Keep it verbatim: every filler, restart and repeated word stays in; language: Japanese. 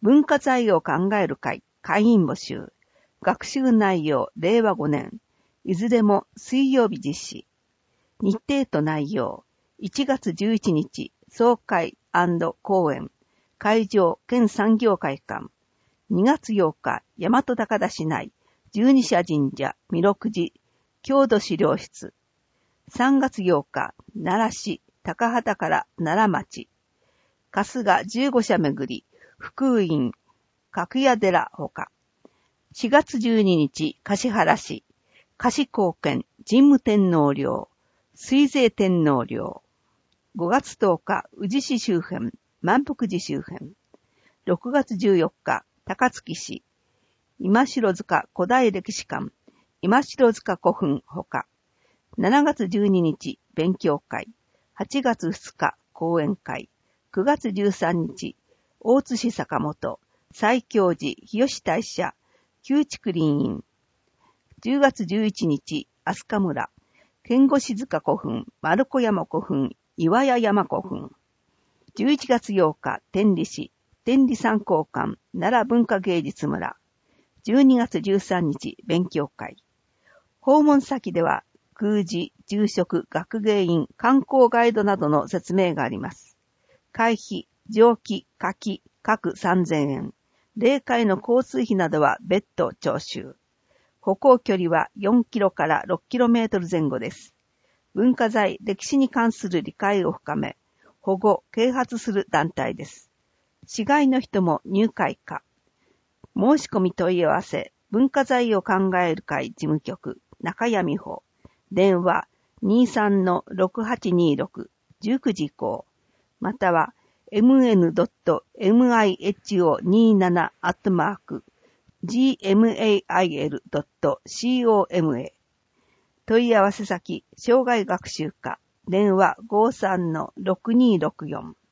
文化財を考える会会員募集。学習内容れいわごねん。いずれも水曜日実施。日程と内容。いちがつじゅういちにち、総会&講演。会場県産業会館。にがつようか、大和高田市内、十二社神社、弥勒寺、郷土資料室。さんがつようか、奈良市、高畑から奈良町。春日十五社巡り、福院、角屋寺ほか。しがつじゅうににち、橿原市、橿後見、神武天皇陵、水税天皇陵。ごがつとおか、宇治市周辺、万福寺周辺。ろくがつじゅうよっか、高槻市、今城塚古代歴史館、今城塚古墳ほか。しちがつじゅうににち、勉強会。はちがつふつか、講演会。くがつじゅうさんにち、大津市坂本、西京寺、日吉大社、旧竹林院。じゅうがつじゅういちにち、飛鳥村、剣越塚古墳、丸子山古墳、岩屋山古墳。じゅういちがつようか、天理市、天理三公館、奈良文化芸術村。じゅうにがつじゅうさんにち、勉強会。訪問先では、宮司、住職、学芸員、観光ガイドなどの説明があります。会費、上記、下記、各さんぜんえん。例会の交通費などは別途徴収。歩行距離はよんキロからろっキロメートル前後です。文化財、歴史に関する理解を深め、保護、啓発する団体です。市外の人も入会可。申し込み問い合わせ、文化財を考える会事務局、中谷美穂。電話 にじゅうさんのろくはちにーろく、じゅうくじ以降。または エムエヌドットミホにじゅうなな アットマーク ジーエムエーアイエルドットコム 問い合わせ先、障害学習課、電話 ごじゅうさんのろくにーろくよん。